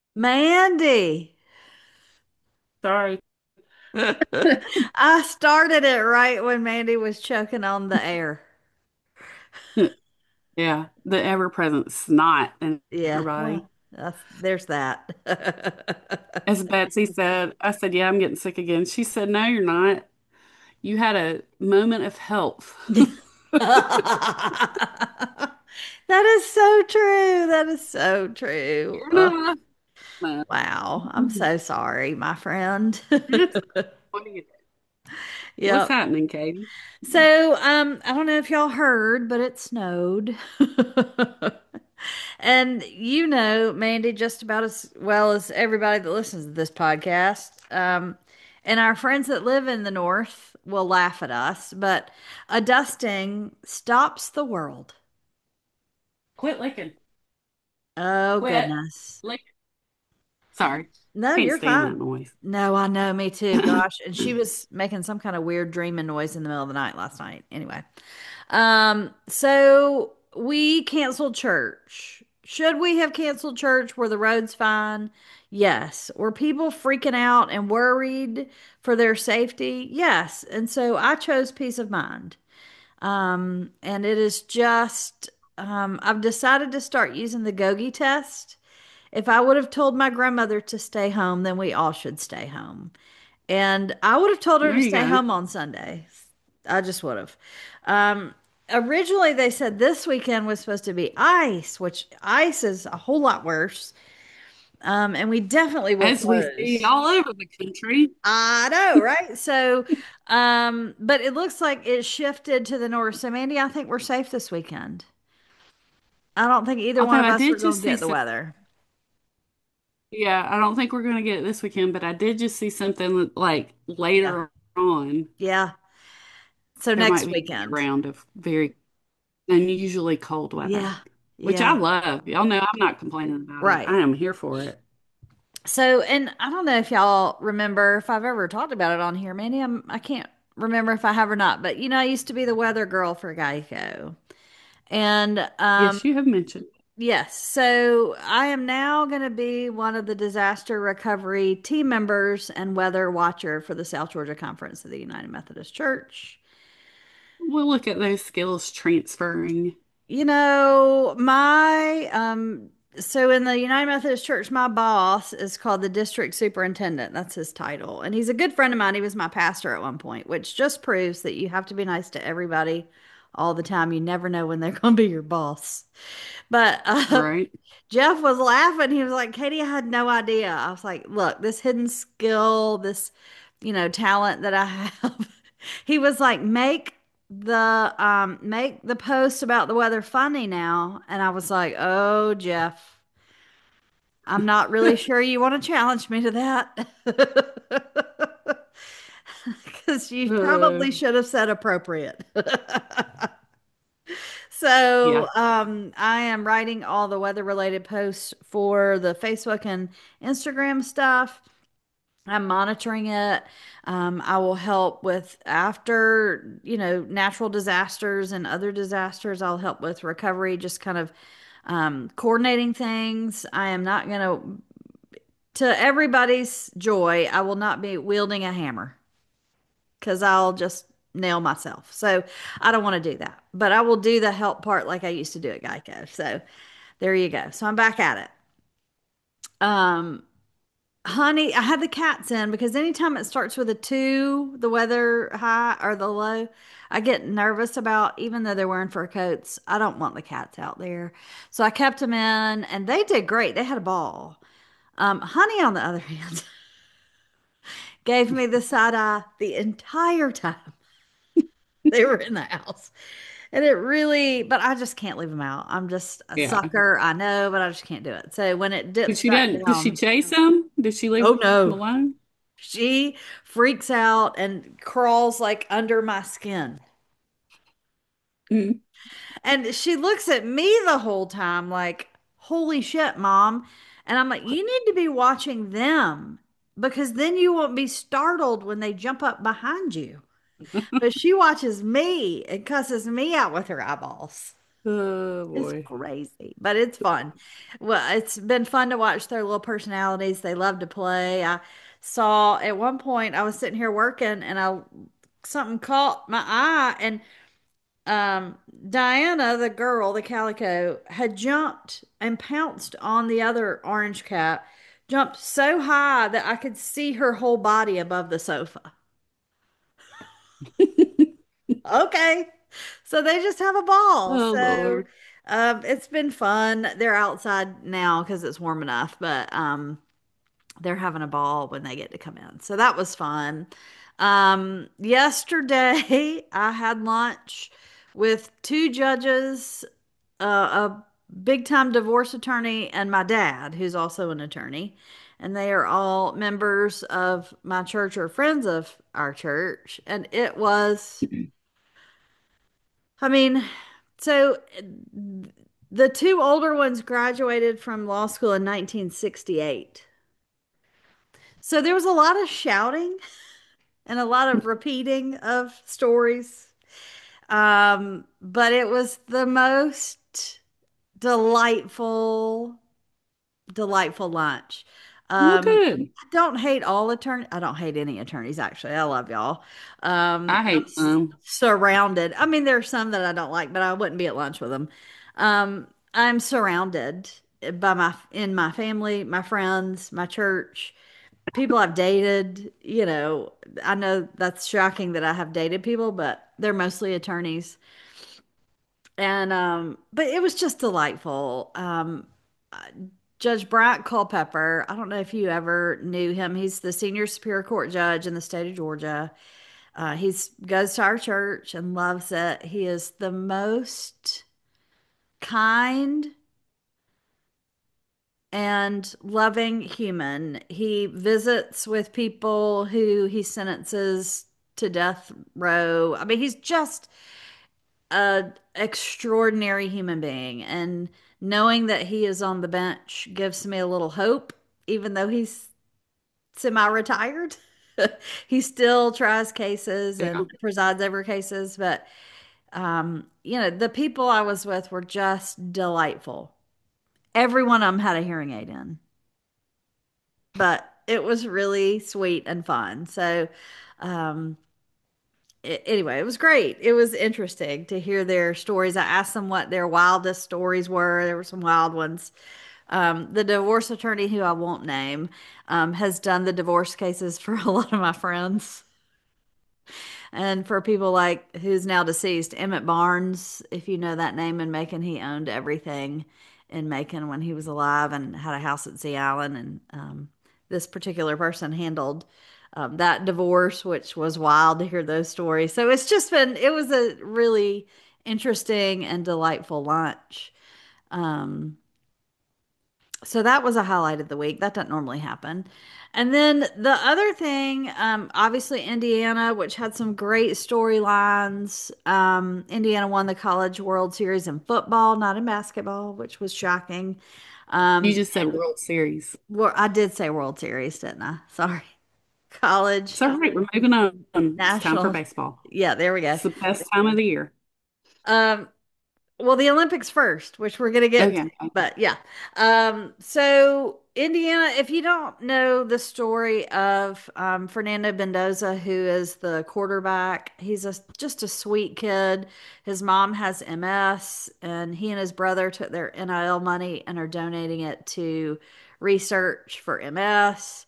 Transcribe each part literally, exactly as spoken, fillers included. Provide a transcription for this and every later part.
Mandy, Sorry. I started it right when Mandy was choking on the air. Yeah, the ever-present snot in her Yeah, body. well, that's, there's that. As Betsy said, I said, "Yeah, I'm getting sick again." She said, "No, you're not. You had a moment of health." That is so true. That is so true. You're Uh, not. No. wow. I'm so sorry, my friend. It's what do you do? What's Yep. happening, Katie? So, um, I don't know if y'all heard, but it snowed. And you know, Mandy, just about as well as everybody that listens to this podcast. Um, and our friends that live in the north will laugh at us, but a dusting stops the world. Quit licking. Oh, Quit goodness. licking. Sorry. No, Can't you're stand fine. that noise. No, I know, me too. Gosh. And she was making some kind of weird dreaming noise in the middle of the night last night. Anyway. Um, so we canceled church. Should we have canceled church? Were the roads fine? Yes. Were people freaking out and worried for their safety? Yes. And so I chose peace of mind. Um, and it is just, um, I've decided to start using the Gogi test. If I would have told my grandmother to stay home, then we all should stay home. And I would have told her There to you stay go. home on Sunday. I just would have. Um, Originally, they said this weekend was supposed to be ice, which ice is a whole lot worse. Um, and we definitely will As we see close. all over the country. I know, right? So, um, but it looks like it shifted to the north. So, Mandy, I think we're safe this weekend. I don't think either one Although of I us are did going just to see get the some, weather. yeah, I don't think we're going to get it this weekend, but I did just see something like Yeah. later on. Yeah. So There might next be a weekend. round of very unusually cold weather, Yeah. which I Yeah. love. Y'all know I'm not complaining about it. Right. I am here for it. So, and I don't know if y'all remember if I've ever talked about it on here, Mandy. I'm, I can't remember if I have or not, but you know, I used to be the weather girl for Geico. And um, Yes, you have mentioned. yes, so I am now going to be one of the disaster recovery team members and weather watcher for the South Georgia Conference of the United Methodist Church. We'll look at those skills transferring. You know, my um so in the United Methodist Church, my boss is called the district superintendent. That's his title. And he's a good friend of mine. He was my pastor at one point, which just proves that you have to be nice to everybody all the time. You never know when they're going to be your boss. But uh, Right. Jeff was laughing. He was like, Katie, I had no idea. I was like, look, this hidden skill, this, you know, talent that I have. He was like, make the um make the post about the weather funny now. And I was like, oh, Jeff, I'm not really sure you want to challenge me to that. Because you Uh, probably should have said appropriate. So, yeah. um, I am writing all the weather related posts for the Facebook and Instagram stuff. I'm monitoring it. Um, I will help with after, you know, natural disasters and other disasters. I'll help with recovery, just kind of um, coordinating things. I am not going to, to everybody's joy, I will not be wielding a hammer because I'll just nail myself. So I don't want to do that. But I will do the help part like I used to do at Geico. So there you go. So I'm back at it. Um, honey, I had the cats in because anytime it starts with a two, the weather high or the low, I get nervous about, even though they're wearing fur coats, I don't want the cats out there. So I kept them in and they did great. They had a ball. Um, Honey, on the other hand, gave me the side eye the entire time they were in the house. And it really, but I just can't leave them out. I'm just a Yeah. sucker. I know, but I just can't do it. So when it But dips she back doesn't. Does she down, chase them? Does she leave oh them no, alone? she freaks out and crawls like under my skin. Mm. And she looks at me the whole time like, holy shit, mom. And I'm like, you need to be watching them because then you won't be startled when they jump up behind you. But she watches me and cusses me out with her eyeballs. Oh It's boy. crazy, but it's fun. Well, it's been fun to watch their little personalities. They love to play. I saw at one point I was sitting here working and I something caught my eye and um Diana, the girl, the calico, had jumped and pounced on the other orange cat, jumped so high that I could see her whole body above the sofa. Okay. So they just have a ball. Oh So Lord. um it's been fun. They're outside now because it's warm enough, but um they're having a ball when they get to come in. So that was fun. Um yesterday I had lunch with two judges, uh, a big time divorce attorney and my dad, who's also an attorney. And they are all members of my church or friends of our church. And it was I mean, so the two older ones graduated from law school in nineteen sixty-eight. So there was a lot of shouting and a lot of repeating of stories. Um, but it was the most delightful, delightful lunch. Well, Um, good. I don't hate all attorneys. I don't hate any attorneys, actually. I love y'all. Um, I I'm hate s- some. surrounded. I mean, there are some that I don't like, but I wouldn't be at lunch with them. Um, I'm surrounded by my in my family, my friends, my church, people I've dated. You know, I know that's shocking that I have dated people, but they're mostly attorneys. And um, but it was just delightful. Um, uh, Judge Bryant Culpepper, I don't know if you ever knew him. He's the senior Superior Court judge in the state of Georgia. Uh, he's goes to our church and loves it. He is the most kind and loving human. He visits with people who he sentences to death row. I mean, he's just a extraordinary human being, and knowing that he is on the bench gives me a little hope, even though he's semi-retired. He still tries cases Yeah. and presides over cases, but um, you know, the people I was with were just delightful. Every one of them had a hearing aid in, but it was really sweet and fun. So, um, a- anyway, it was great. It was interesting to hear their stories. I asked them what their wildest stories were. There were some wild ones. Um, the divorce attorney, who I won't name, um, has done the divorce cases for a lot of my friends. And for people like who's now deceased, Emmett Barnes, if you know that name in Macon, he owned everything in Macon when he was alive and had a house at Sea Island. And um, this particular person handled um, that divorce, which was wild to hear those stories. So it's just been, it was a really interesting and delightful lunch. Um, so that was a highlight of the week. That doesn't normally happen. And then the other thing, um, obviously Indiana, which had some great storylines. Um, Indiana won the College World Series in football, not in basketball, which was shocking. You Um, just said World Series. well, I did say World Series, didn't I? Sorry. College, It's all right. We're moving on. It's time for National. baseball. Yeah, there we go. It's the best time of the year. Um, Well, the Olympics first, which we're going to get to, Okay. but yeah. Um, so Indiana, if you don't know the story of um, Fernando Mendoza, who is the quarterback, he's a just a sweet kid. His mom has M S, and he and his brother took their N I L money and are donating it to research for M S.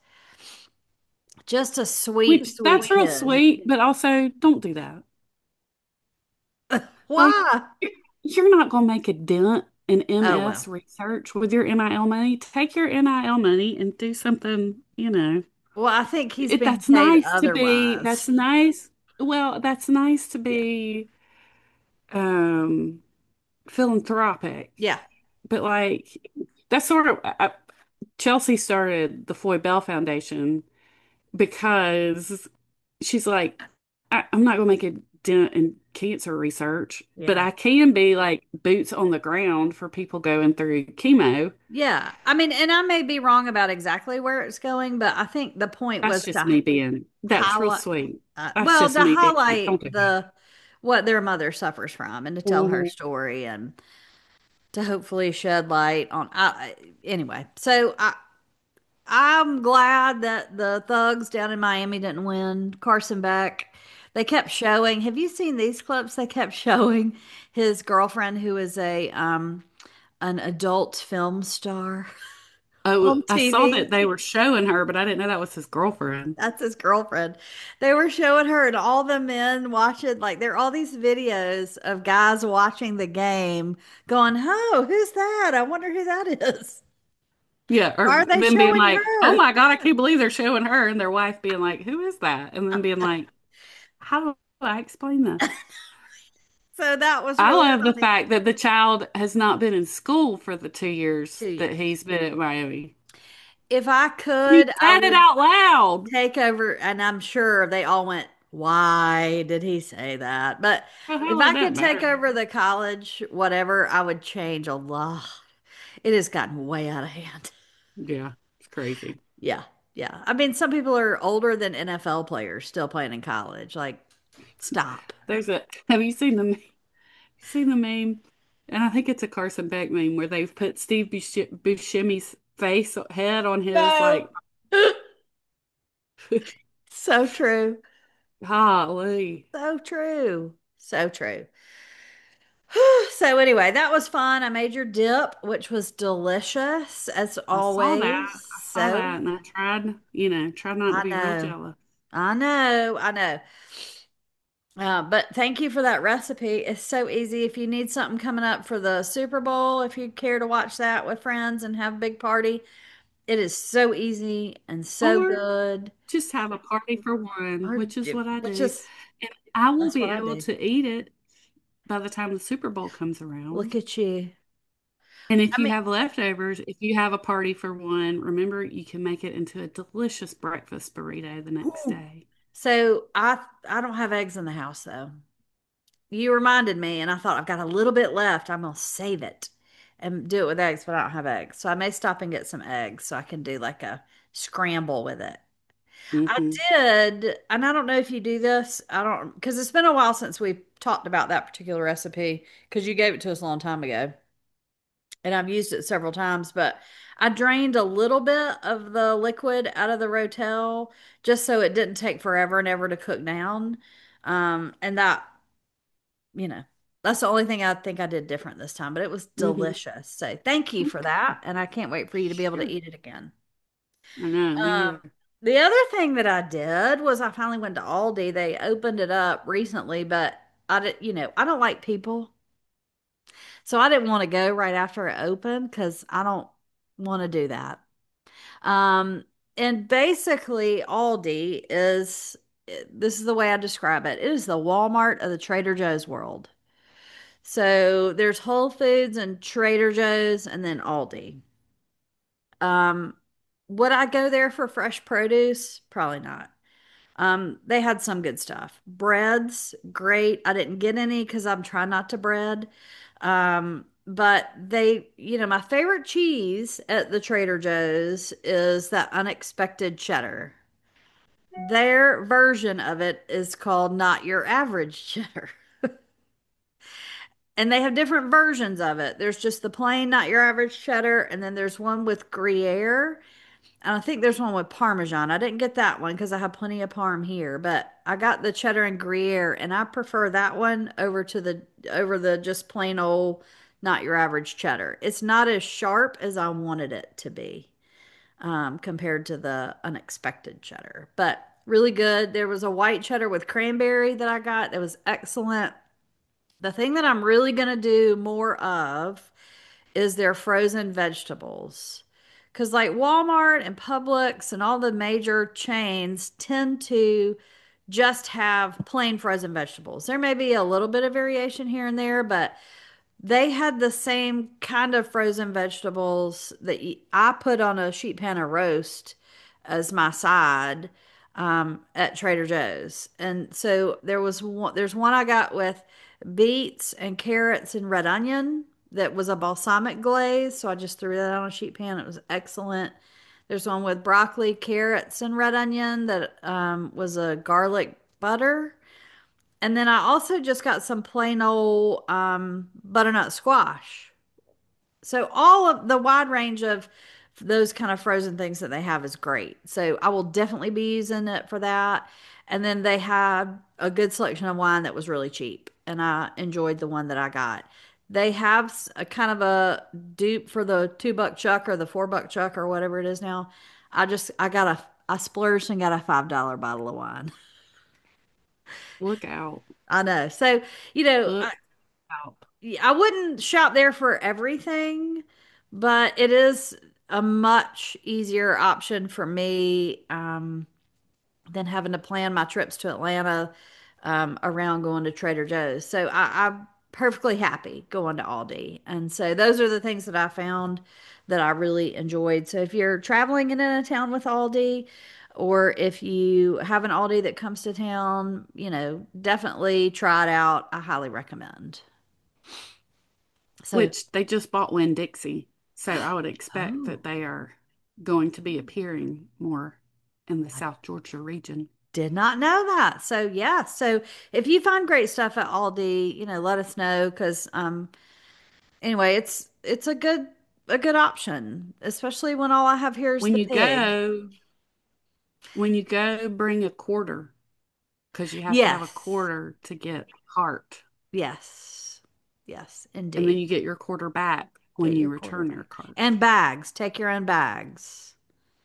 Just a sweet, Which sweet that's real kid. sweet, but also don't do that. Like Why? you're not going to make a dent in Oh well. M S research with your N I L money. Take your N I L money and do something, you know. Well, I think he's It, being that's paid nice to be, otherwise. that's nice. Well, that's nice to Yeah. be um philanthropic. Yeah. But like that's sort of I, Chelsea started the Floyd Bell Foundation because she's like, I, I'm not going to make a dent in cancer research, but Yeah. I can be like boots on the ground for people going through chemo. Yeah. I mean, and I may be wrong about exactly where it's going, but I think the point That's was just to me being, that's real highlight, sweet. uh, That's well, just to me being like, highlight don't do that. the what their mother suffers from and to tell her Mhm. story and to hopefully shed light on I, anyway. So I I'm glad that the thugs down in Miami didn't win. Carson Beck. They kept showing. Have you seen these clips? They kept showing his girlfriend, who is a um an adult film star Oh, on I saw T V. that they were showing her, but I didn't know that was his girlfriend. That's his girlfriend. They were showing her and all the men watching, like there are all these videos of guys watching the game going, "Oh, who's that? I wonder who that is." Yeah, Why or are they them being showing like, "Oh her? my God, I can't believe they're showing her," and their wife being like, "Who is that?" And then being like, "How do I explain this?" So that was I really love the funny. fact that the child has not been in school for the two Two years that years. he's been at Miami. If I He could, I said it would out loud. take over, and I'm sure they all went, "Why did he say that?" But The if hell, it I doesn't could take matter. over the college, whatever, I would change a lot. It has gotten way out of hand. Yeah, it's crazy. Yeah, yeah. I mean, some people are older than N F L players still playing in college. Like, stop. There's a. Have you seen the me- seen the meme? And I think it's a Carson Beck meme where they've put Steve Bush- Buscemi's face head on his No. like, So true. golly. So true. So true. So anyway, that was fun. I made your dip, which was delicious as I saw that. always. I saw So that, and I tried, you know, tried not to I be real know. jealous. I know. I know. Uh, but thank you for that recipe. It's so easy. If you need something coming up for the Super Bowl, if you care to watch that with friends and have a big party, it is so easy and so Or good. just have a party for one, Or which is what I which do. is And I will that's be what I able do. to eat it by the time the Super Bowl comes Look around. at you. And if I you mean, have leftovers, if you have a party for one, remember you can make it into a delicious breakfast burrito the next ooh. day. So I I don't have eggs in the house though. You reminded me, and I thought I've got a little bit left. I'm gonna save it and do it with eggs, but I don't have eggs. So I may stop and get some eggs so I can do like a scramble with it. I Hmm. did, and I don't know if you do this. I don't, because it's been a while since we talked about that particular recipe because you gave it to us a long time ago, and I've used it several times. But I drained a little bit of the liquid out of the Rotel just so it didn't take forever and ever to cook down. Um, and that you know, that's the only thing I think I did different this time, but it was Hmm. delicious. So thank you for that. And I can't wait for you to be able to Sure. eat it again. I know, me Um, either. the other thing that I did was I finally went to Aldi. They opened it up recently, but I did, you know, I don't like people. So I didn't want to go right after it opened because I don't want to do that. Um, and basically, Aldi is this is the way I describe it. It is the Walmart of the Trader Joe's world. So there's Whole Foods and Trader Joe's and then Aldi. Um, would I go there for fresh produce? Probably not. Um, they had some good stuff. Breads, great. I didn't get any because I'm trying not to bread. Um, but they, you know, my favorite cheese at the Trader Joe's is that unexpected cheddar. Their version of it is called not your average cheddar. And they have different versions of it. There's just the plain, not your average cheddar, and then there's one with Gruyere. And I think there's one with Parmesan. I didn't get that one because I have plenty of Parm here, but I got the cheddar and Gruyere, and I prefer that one over to the over the just plain old, not your average cheddar. It's not as sharp as I wanted it to be, um, compared to the unexpected cheddar, but really good. There was a white cheddar with cranberry that I got that was excellent. The thing that I'm really going to do more of is their frozen vegetables. Because, like Walmart and Publix and all the major chains tend to just have plain frozen vegetables. There may be a little bit of variation here and there, but they had the same kind of frozen vegetables that I put on a sheet pan of roast as my side um, at Trader Joe's. And so there was one, there's one I got with beets and carrots and red onion that was a balsamic glaze. So I just threw that on a sheet pan. It was excellent. There's one with broccoli, carrots, and red onion that um, was a garlic butter. And then I also just got some plain old um, butternut squash. So all of the wide range of those kind of frozen things that they have is great. So I will definitely be using it for that. And then they had a good selection of wine that was really cheap, and I enjoyed the one that I got. They have s- a kind of a dupe for the two buck chuck or the four buck chuck or whatever it is now. I just I got a I splurged and got a five dollar bottle of wine. Look out. I know. So, you know, Look out. I wouldn't shop there for everything, but it is a much easier option for me um, than having to plan my trips to Atlanta um, around going to Trader Joe's. So I, I'm perfectly happy going to Aldi. And so those are the things that I found that I really enjoyed. So if you're traveling in a town with Aldi, or if you have an Aldi that comes to town, you know, definitely try it out. I highly recommend. So, Which they just bought Winn-Dixie. So I would expect oh, that they are going to be appearing more in the I South Georgia region. did not know that. So, yeah. So, if you find great stuff at Aldi, you know, let us know because um anyway, it's it's a good a good option, especially when all I have here is When the you pig. go, when you go, bring a quarter because you have to have a Yes. quarter to get cart. Yes. Yes, And then indeed. you get your quarter back when Get you your quarter return your back. cart. And bags. Take your own bags.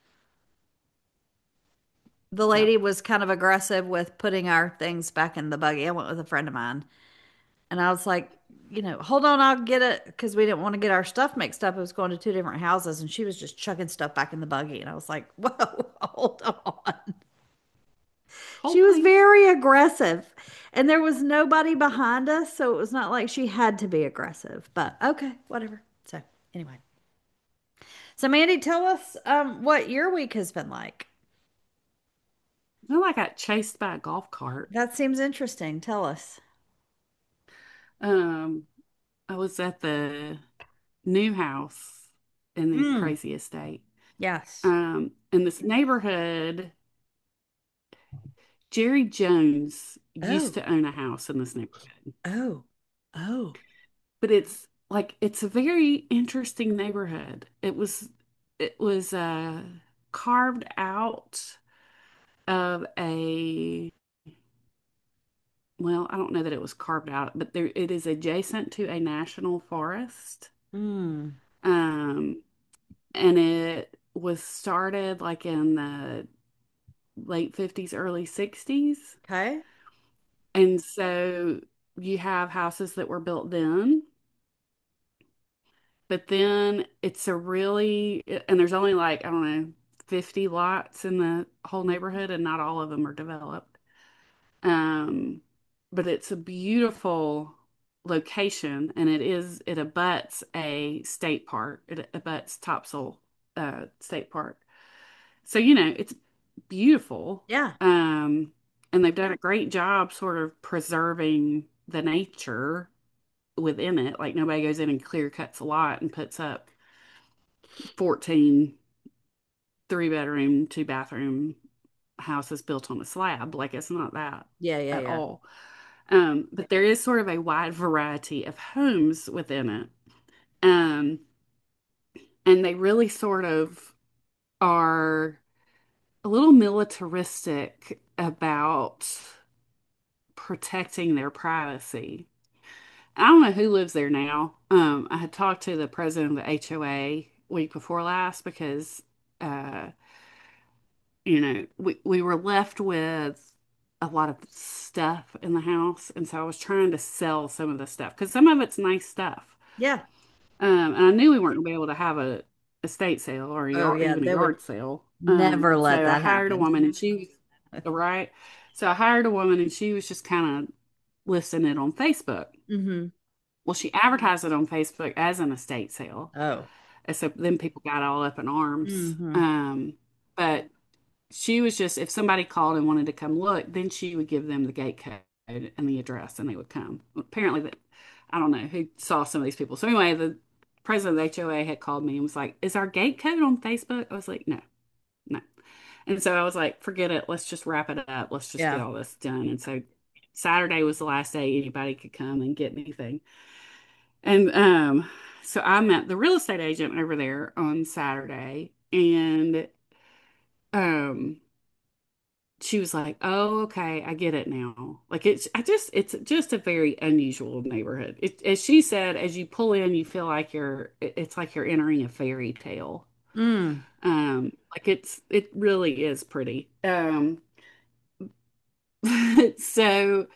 The Yep. lady was kind of aggressive with putting our things back in the buggy. I went with a friend of mine. And I was like, you know, hold on, I'll get it because we didn't want to get our stuff mixed up. It was going to two different houses, and she was just chucking stuff back in the buggy. And I was like, whoa, hold on. She Hold was please. very aggressive, and there was nobody behind us, so it was not like she had to be aggressive. But okay, whatever. So anyway, so Mandy, tell us um, what your week has been like. Well, I got chased by a golf cart. That seems interesting. Tell us. Um, I was at the new house in the Mm, crazy estate. yes. Um, in this neighborhood, Jerry Jones used Oh, to own a house in this neighborhood. oh, oh. But it's like it's a very interesting neighborhood. It was it was uh carved out of a well, I don't know that it was carved out, but there it is adjacent to a national forest. Mm, Um, and it was started like in the late fifties, early sixties. okay. And so you have houses that were built then, but then it's a really, and there's only like, I don't know, fifty lots in the whole neighborhood, and not all of them are developed. Um, but it's a beautiful location, and it is, it abuts a state park. It abuts Topsail uh, State Park. So, you know, it's beautiful. Yeah. Um, and they've done a great job sort of preserving the nature within it. Like nobody goes in and clear cuts a lot and puts up fourteen three bedroom, two bathroom houses built on a slab. Like it's not that Yeah, yeah, at yeah. all. Um, but there is sort of a wide variety of homes within it. Um, and they really sort of are a little militaristic about protecting their privacy. I don't know who lives there now. Um, I had talked to the president of the H O A week before last because, uh, you know, we, we were left with a lot of stuff in the house. And so I was trying to sell some of the stuff because some of it's nice stuff. Yeah. Um, and I knew we weren't going to be able to have a estate sale or a Oh, yard, yeah. even a They would yard sale. Um, never let so I that hired a happen. woman and she was right. So I hired a woman and she was just kind of listing it on Facebook. Mm-hmm. Well, she advertised it on Facebook as an estate sale. Oh. And so then people got all up in arms. Mm-hmm. Um, but she was just, if somebody called and wanted to come look, then she would give them the gate code and the address and they would come. Apparently, that I don't know who saw some of these people. So anyway, the president of the H O A had called me and was like, "Is our gate code on Facebook?" I was like, "No, no." And so I was like, "Forget it. Let's just wrap it up. Let's just get Yeah. all this done." And so Saturday was the last day anybody could come and get anything. And um, so I met the real estate agent over there on Saturday, and um, she was like, "Oh, okay, I get it now." Like it's, I just, it's just a very unusual neighborhood. It, as she said, as you pull in, you feel like you're, it- it's like you're entering a fairy tale. Mm. Um, like it's, it really is pretty. Um, so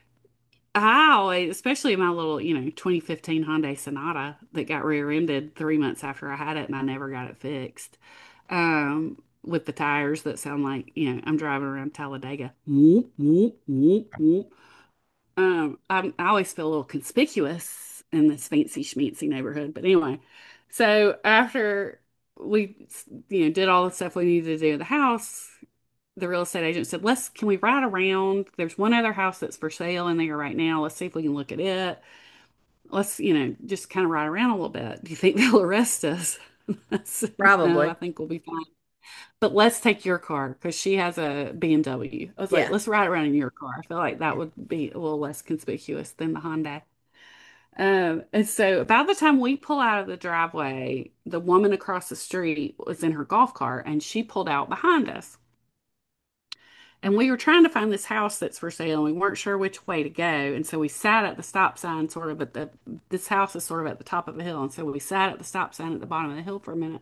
I always, especially my little, you know, twenty fifteen Hyundai Sonata that got rear-ended three months after I had it, and I never got it fixed. Um, with the tires that sound like, you know, I'm driving around Talladega. Whoop, whoop, whoop, whoop. Um, I'm, I always feel a little conspicuous in this fancy schmancy neighborhood. But anyway, so after we, you know, did all the stuff we needed to do at the house, the real estate agent said, "Let's, can we ride around? There's one other house that's for sale in there right now. Let's see if we can look at it. Let's, you know, just kind of ride around a little bit. Do you think they'll arrest us?" I said, "No, Probably. I think we'll be fine. But let's take your car because she has a B M W." I was like, Yeah. "Let's ride around in your car." I feel like that would be a little less conspicuous than the Hyundai. Um, and so about the time we pull out of the driveway, the woman across the street was in her golf cart and she pulled out behind us. And we were trying to find this house that's for sale, and we weren't sure which way to go. And so we sat at the stop sign, sort of at the, this house is sort of at the top of a hill. And so we sat at the stop sign at the bottom of the hill for a minute.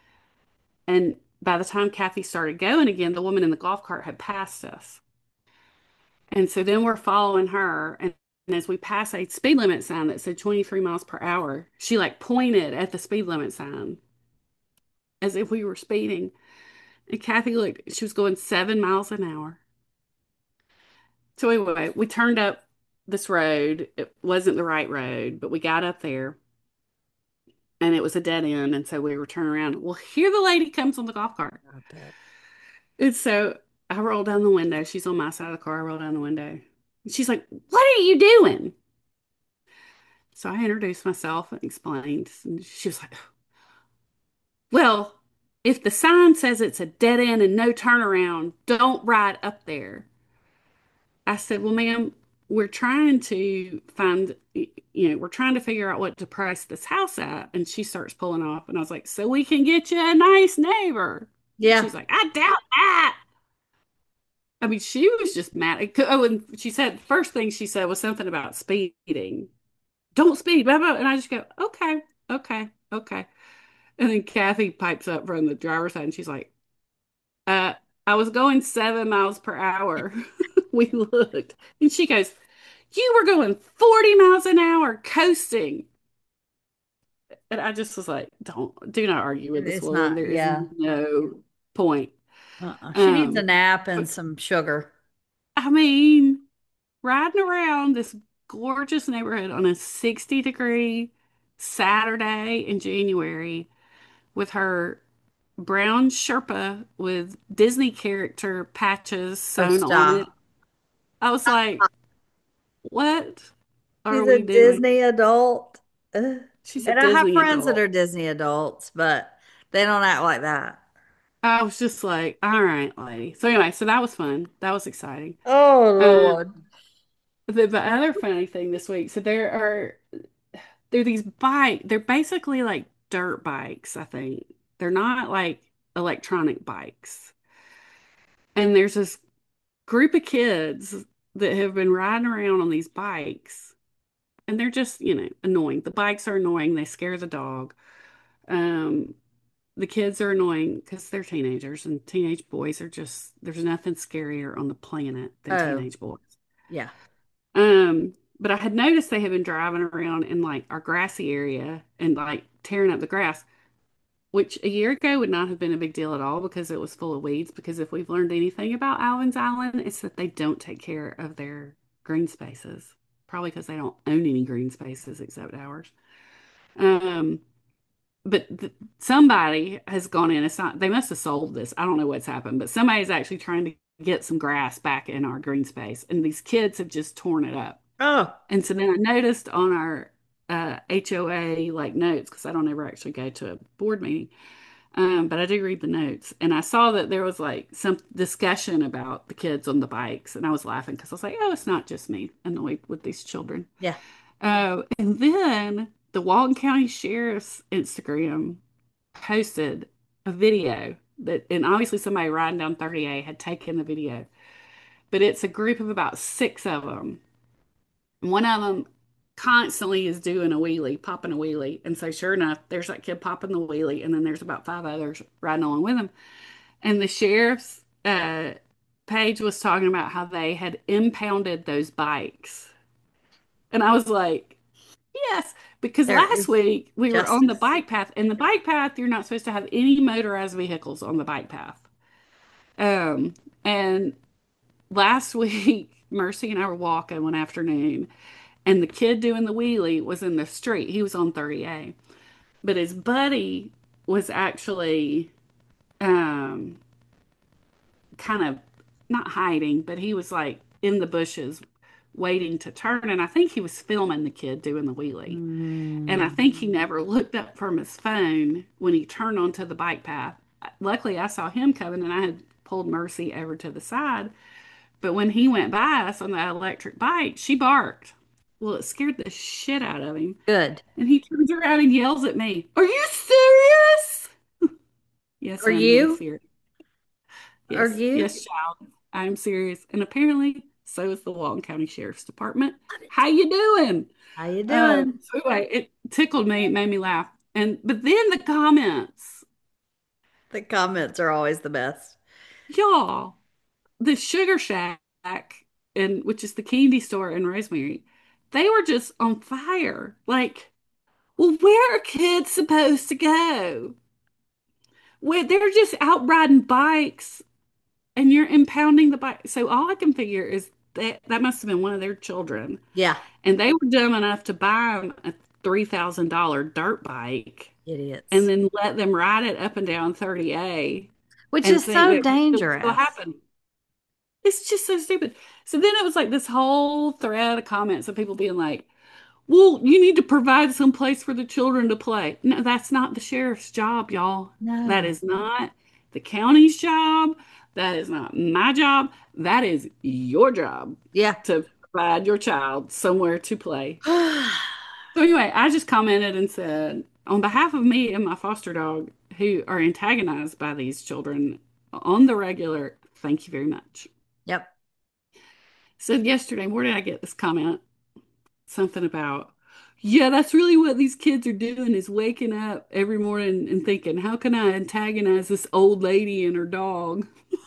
And by the time Kathy started going again, the woman in the golf cart had passed us. And so then we're following her. And, and as we pass a speed limit sign that said twenty-three miles per hour, she like pointed at the speed limit sign as if we were speeding. And Kathy looked, she was going seven miles an hour. So anyway, we turned up this road. It wasn't the right road, but we got up there and it was a dead end. And so we were turning around. Well, here the lady comes on the golf cart. I bet. And so I roll down the window. She's on my side of the car. I roll down the window. And she's like, "What are you doing?" So I introduced myself and explained. And she was like, "Well, if the sign says it's a dead end and no turnaround, don't ride up there." I said, "Well, ma'am, we're trying to find, you know, we're trying to figure out what to price this house at." And she starts pulling off. And I was like, "So we can get you a nice neighbor." And Yeah. she's like, "I doubt that." I mean, she was just mad. Oh, and she said, first thing she said was something about speeding. "Don't speed, blah, blah." And I just go, "Okay, okay, okay." And then Kathy pipes up from the driver's side and she's like, uh, "I was going seven miles per hour." We looked and she goes, "You were going forty miles an hour coasting." And I just was like, don't, do not argue with this It's woman. not, There is yeah. no point. Uh-uh. She needs a Um, nap and but some sugar. I mean, riding around this gorgeous neighborhood on a sixty degree Saturday in January with her brown Sherpa with Disney character patches Oh, sewn on it. stop. I was like, what are She's a we doing? Disney adult. Ugh. She's a And I have Disney friends that adult. are Disney adults, but they don't act like that. I was just like, all right, lady. So anyway, so that was fun. That was exciting. Oh, Um, Lord. the, the other funny thing this week, so there are there are these bike, they're basically like dirt bikes, I think. They're not like electronic bikes. And there's this group of kids that have been riding around on these bikes, and they're just, you know, annoying. The bikes are annoying. They scare the dog. Um, the kids are annoying because they're teenagers, and teenage boys are just, there's nothing scarier on the planet than Oh, teenage boys. yeah. Um, but I had noticed they had been driving around in like our grassy area and like tearing up the grass, which a year ago would not have been a big deal at all because it was full of weeds. Because if we've learned anything about Alvin's Island, it's that they don't take care of their green spaces. Probably because they don't own any green spaces except ours. Um, but th somebody has gone in. It's not, they must have sold this. I don't know what's happened, but somebody's actually trying to get some grass back in our green space, and these kids have just torn it up. Oh, And so then I noticed on our uh, H O A like notes, because I don't ever actually go to a board meeting, Um, but I do read the notes, and I saw that there was like some discussion about the kids on the bikes, and I was laughing because I was like, "Oh, it's not just me annoyed with these children." Yeah. Uh, and then the Walton County Sheriff's Instagram posted a video that, and obviously somebody riding down thirty A had taken the video, but it's a group of about six of them. One of them constantly is doing a wheelie, popping a wheelie. And so, sure enough, there's that kid popping the wheelie, and then there's about five others riding along with him. And the sheriff's uh, page was talking about how they had impounded those bikes. And I was like, yes, because There last is week we were on the justice. bike path, and the bike path, you're not supposed to have any motorized vehicles on the bike path. Um, and last week, Mercy and I were walking one afternoon, and the kid doing the wheelie was in the street. He was on thirty A, but his buddy was actually um, kind of not hiding, but he was like in the bushes waiting to turn. And I think he was filming the kid doing the wheelie. And I Mm, think he never looked up from his phone when he turned onto the bike path. Luckily, I saw him coming and I had pulled Mercy over to the side. But when he went by us on that electric bike, she barked. Well, it scared the shit out of him. good. And he turns around and yells at me, "Are you serious?" Yes, Are honey, I'm you? serious. Are Yes, you? yes, child, I am serious. And apparently, so is the Walton County Sheriff's Department. How you doing? How you Um, doing? so anyway, it tickled me, it made me laugh. And but then the comments, The comments are always the best. y'all, the Sugar Shack, and which is the candy store in Rosemary, they were just on fire. Like, well, where are kids supposed to go? Where they're just out riding bikes and you're impounding the bike. So all I can figure is that that must have been one of their children. Yeah, And they were dumb enough to buy them a three thousand dollars dirt bike and idiots. then let them ride it up and down thirty A Which and is think so that it will dangerous. happen. It's just so stupid. So then it was like this whole thread of comments of people being like, well, you need to provide some place for the children to play. No, that's not the sheriff's job, y'all. That No. is not the county's job. That is not my job. That is your job Yeah. to provide your child somewhere to play. So anyway, I just commented and said, on behalf of me and my foster dog, who are antagonized by these children on the regular, thank you very much. Yep. So yesterday, where did I get this comment? Something about, yeah, that's really what these kids are doing is waking up every morning and thinking, how can I antagonize this old lady and her dog?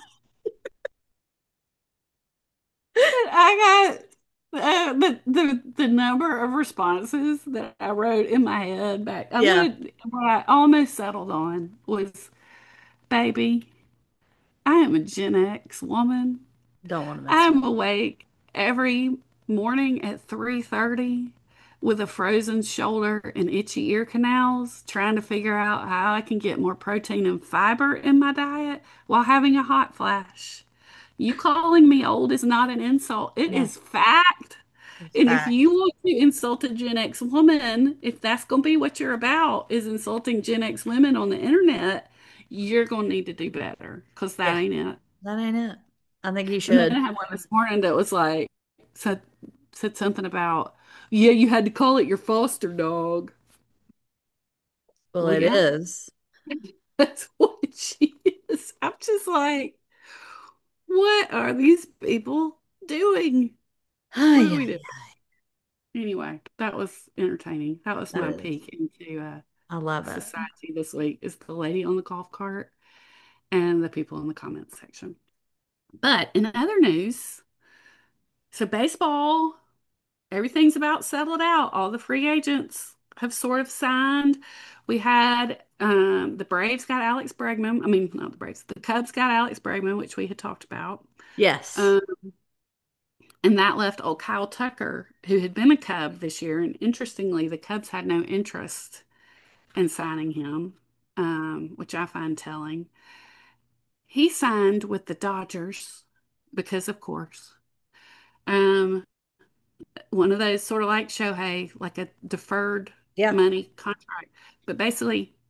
And I got uh, the the the number of responses that I wrote in my head back. I Yeah. would what I almost settled on was, baby, I am a Gen X woman. Don't want to mess with I'm awake every morning at three thirty with a frozen shoulder and itchy ear canals, trying to figure out how I can get more protein and fiber in my diet while having a hot flash. You calling me old is not an insult. It No, is fact. it's And if you fact. want to insult a Gen X woman, if that's going to be what you're about, is insulting Gen X women on the internet, you're going to need to do better because that Yeah. ain't it. That ain't it. I think you And then should. I had one this morning that was like said said something about, yeah, you had to call it your foster dog. Well, Well, it yeah, is. that's what she is. I'm just like, what are these people doing? What Ay, are we ay, doing? Anyway, that was entertaining. That was that my is. peek into uh, I love it. society this week. Is the lady on the golf cart and the people in the comments section. But in other news, so baseball. Everything's about settled out. All the free agents have sort of signed. We had um, the Braves got Alex Bregman. I mean, not the Braves. The Cubs got Alex Bregman, which we had talked about. Yes. Um, and that left old Kyle Tucker, who had been a Cub this year. And interestingly, the Cubs had no interest in signing him, um, which I find telling. He signed with the Dodgers because, of course. Um, one of those sort of like Shohei, like a deferred Yeah. money contract. But basically,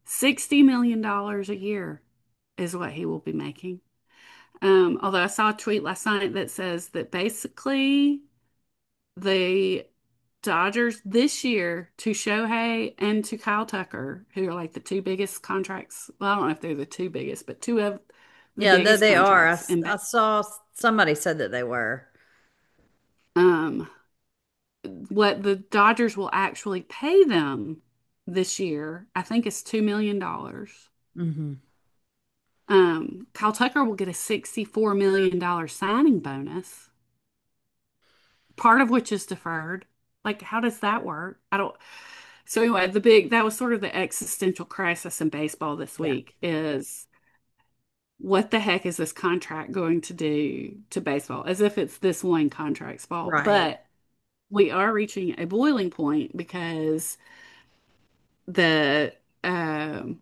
sixty million dollars a year is what he will be making. Um, although I saw a tweet last night that says that basically the Dodgers this year to Shohei and to Kyle Tucker, who are like the two biggest contracts. Well, I don't know if they're the two biggest, but two of the Yeah, they, biggest they are. I, contracts s- in I baseball. saw somebody said that they were. Um, what the Dodgers will actually pay them this year, I think is two million dollars. Hmm. Um, Kyle Tucker will get a sixty-four million dollars signing bonus, part of which is deferred. Like, how does that work? I don't. So anyway, the big that was sort of the existential crisis in baseball this Yeah, week is what the heck is this contract going to do to baseball? As if it's this one contract's fault. right. But we are reaching a boiling point because the um,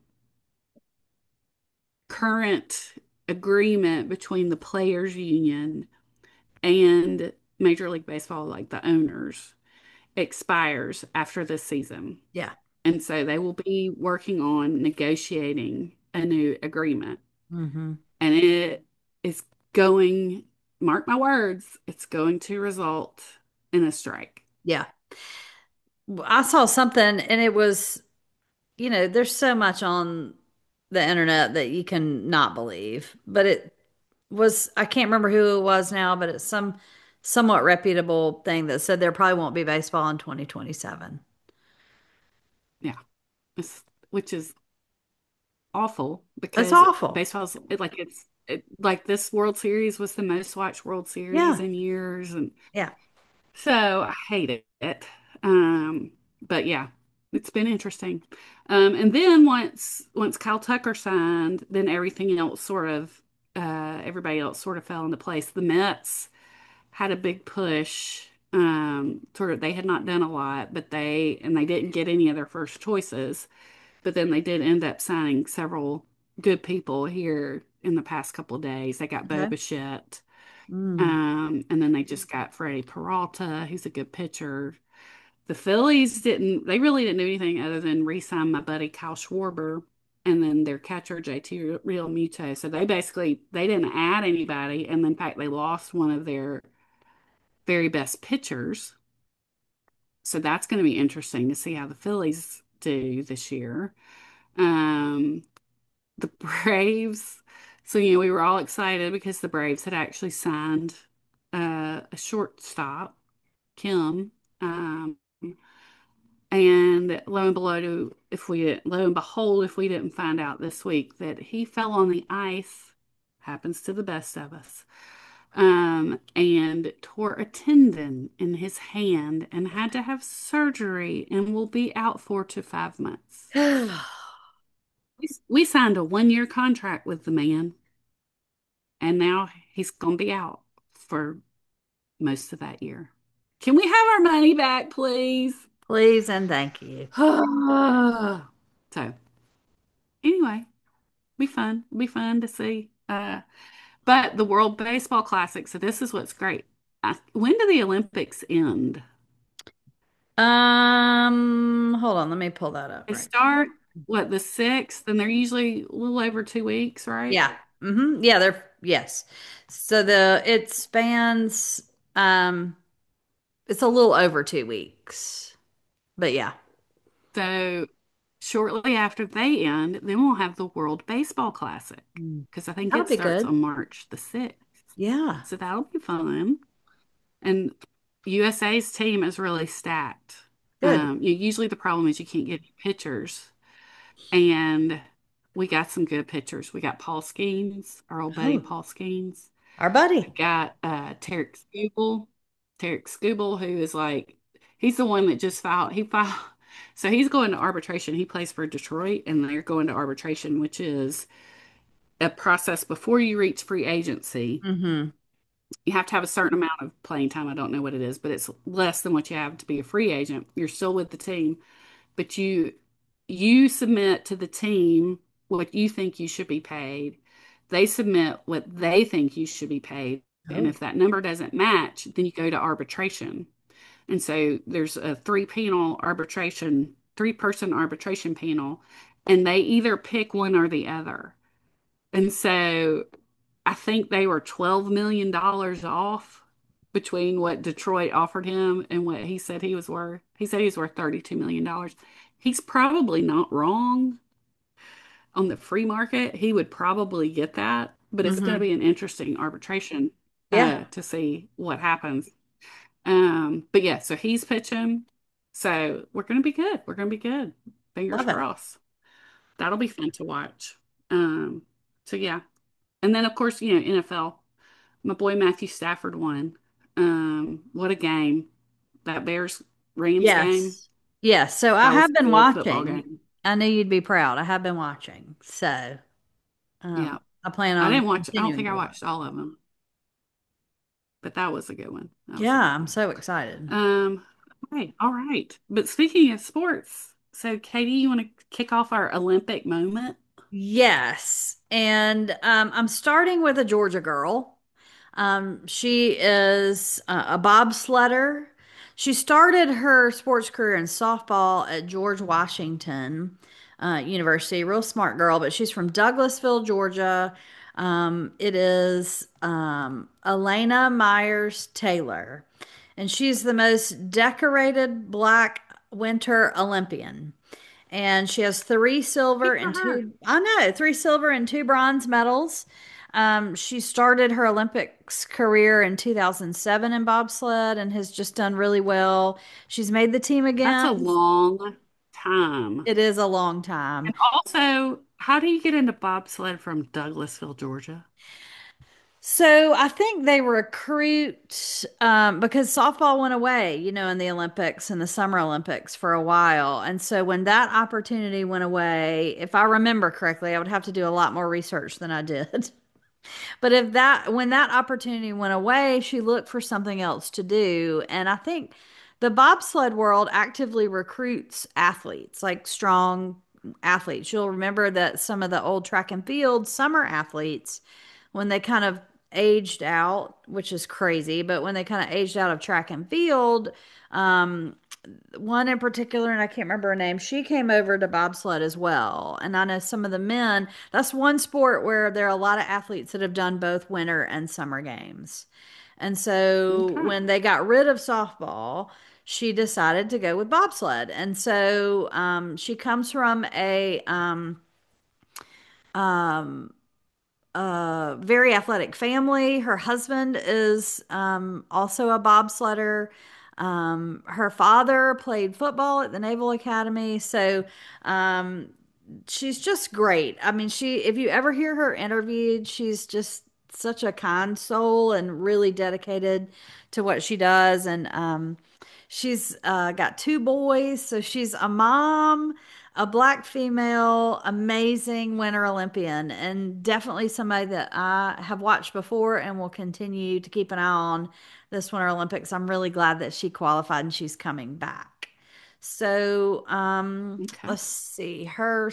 current agreement between the players union and Major League Baseball, like the owners, expires after this season. Yeah. And so they will be working on negotiating a new agreement. Hmm. And it is going, mark my words, it's going to result in a strike. Yeah. I saw something and it was, you know, there's so much on the internet that you can not believe, but it was, I can't remember who it was now, but it's some somewhat reputable thing that said there probably won't be baseball in twenty twenty-seven. Yeah. It's, which is awful It's because awful. baseball's it, like it's it, like this World Series was the most watched World Series Yeah. in years. And Yeah. so I hate it. Um, but yeah, it's been interesting. Um, and then once once Kyle Tucker signed, then everything else sort of uh, everybody else sort of fell into place. The Mets had a big push. Um, sort of they had not done a lot, but they and they didn't get any of their first choices. But then they did end up signing several good people here in the past couple of days. They got Bo Okay. Bichette. Mm. Um, and then they just got Freddie Peralta, who's a good pitcher. The Phillies didn't, they really didn't do anything other than re-sign my buddy Kyle Schwarber and then their catcher J T Real Muto. So they basically they didn't add anybody, and in fact they lost one of their very best pitchers. So that's going to be interesting to see how the Phillies do this year. Um, the Braves. So, you know, we were all excited because the Braves had actually signed uh, a shortstop, Kim. Um, and lo and below, if we lo and behold, if we didn't find out this week that he fell on the ice, happens to the best of us, um, and tore a tendon in his hand and had to have surgery and will be out four to five months. We, we signed a one year contract with the man, and now he's going to be out for most of that year. Can we have our money back, please? Please and thank you. So, anyway, be fun. Be fun to see. Uh, but the World Baseball Classic. So this is what's great. I, when do the Olympics end? Um, hold on, let me pull that up They right. start what the sixth, and they're usually a little over two weeks, right? Yeah. Hmm. Yeah, they're yes. So the it spans um it's a little over two weeks. But yeah. So shortly after they end, then we'll have the World Baseball Classic Mm. because I think That'll it be starts good. on March the sixth. Yeah. So that'll be fun. And U S A's team is really stacked. Good. Um, you, usually the problem is you can't get pitchers, and we got some good pitchers. We got Paul Skeens, our old buddy Oh, Paul Skeens. our We buddy. got uh, Tarek Skubal, Tarek Skubal, who is like he's the one that just filed. He filed, so he's going to arbitration. He plays for Detroit, and they're going to arbitration, which is a process before you reach free agency. Mm-hmm. You have to have a certain amount of playing time. I don't know what it is, but it's less than what you have to be a free agent. You're still with the team, but you you submit to the team what you think you should be paid. They submit what they think you should be paid. And Oh. if that number doesn't match, then you go to arbitration. And so there's a three panel arbitration, three person arbitration panel. and they either pick one or the other. And so I think they were twelve million dollars off between what Detroit offered him and what he said he was worth. He said he was worth thirty-two million dollars. He's probably not wrong. On the free market, he would probably get that, but it's going to Hmm. be an interesting arbitration Yeah, uh, to see what happens. Um, but yeah, so he's pitching. So we're going to be good. We're going to be good. Fingers love it. crossed. That'll be fun to watch. Um, so yeah. And then of course, you know, N F L. My boy Matthew Stafford won. Um, what a game. That Bears Rams game. Yes. Yes. So I That was have a been good football watching. game. I knew you'd be proud. I have been watching. So um, Yeah. I plan I on didn't watch, I don't continuing think to I watch. watched all of them, but that was a good one. That was Yeah, a good I'm one. so excited. Um, okay, all right. But speaking of sports, so Katie, you want to kick off our Olympic moment? Yes. And um, I'm starting with a Georgia girl. Um, she is uh, a bobsledder. She started her sports career in softball at George Washington uh, University. Real smart girl, but she's from Douglasville, Georgia. Um, it is um, Elena Myers Taylor, and she's the most decorated black winter Olympian. And she has three silver Good for and her. two, I know, three silver and two bronze medals. Um, she started her Olympics career in two thousand seven in bobsled and has just done really well. She's made the team That's a again. long time. It is a long time. And also, how do you get into bobsled from Douglasville, Georgia? So I think they recruit um, because softball went away, you know, in the Olympics and the Summer Olympics for a while. And so when that opportunity went away, if I remember correctly, I would have to do a lot more research than I did. But if that, when that opportunity went away, she looked for something else to do. And I think the bobsled world actively recruits athletes, like strong athletes. You'll remember that some of the old track and field summer athletes, when they kind of aged out, which is crazy, but when they kind of aged out of track and field, um, one in particular, and I can't remember her name, she came over to bobsled as well. And I know some of the men, that's one sport where there are a lot of athletes that have done both winter and summer games. And so Okay. when they got rid of softball, she decided to go with bobsled. And so um, she comes from a um, um, a very athletic family. Her husband is um, also a bobsledder. Um, her father played football at the Naval Academy. So um, she's just great. I mean, she, if you ever hear her interviewed, she's just such a kind soul and really dedicated to what she does. And um, she's uh, got two boys, so she's a mom, a black female, amazing Winter Olympian, and definitely somebody that I have watched before and will continue to keep an eye on this Winter Olympics. I'm really glad that she qualified and she's coming back. So, um, Okay. let's see. Her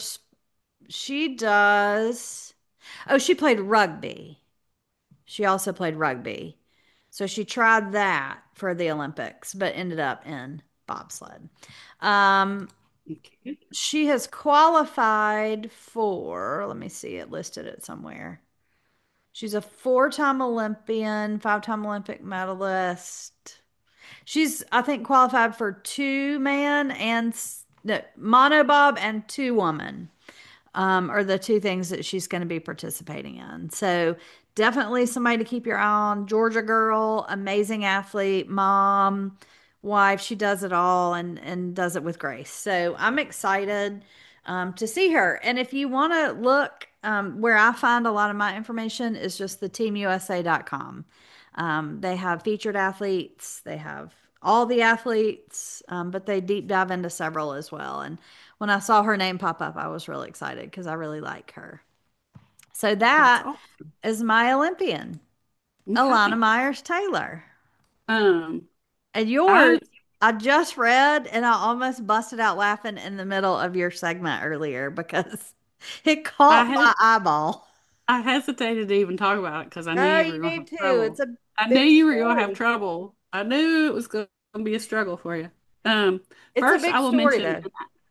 she does. Oh, she played rugby. She also played rugby. So she tried that for the Olympics, but ended up in bobsled. Um, Okay. she has qualified for, let me see, it listed it somewhere. She's a four-time Olympian, five-time Olympic medalist. She's, I think, qualified for two man and no, monobob and two woman um, are the two things that she's going to be participating in. So definitely somebody to keep your eye on. Georgia girl, amazing athlete, mom, wife. She does it all and and does it with grace. So I'm excited um, to see her. And if you want to look, um, where I find a lot of my information is just the team U S A dot com. Um, they have featured athletes. They have all the athletes, um, but they deep dive into several as well. And when I saw her name pop up, I was really excited because I really like her. So That's that awesome. is my Olympian, Alana Okay. Myers Taylor. Um, And I yours, I just read and I almost busted out laughing in the middle of your segment earlier because it I caught had my eyeball. I hesitated to even talk about it because I knew Oh, you were you gonna need have to. It's trouble. a I knew big you were gonna have story. trouble. I knew it was gonna be a struggle for you. Um, It's a first big I will story mention though.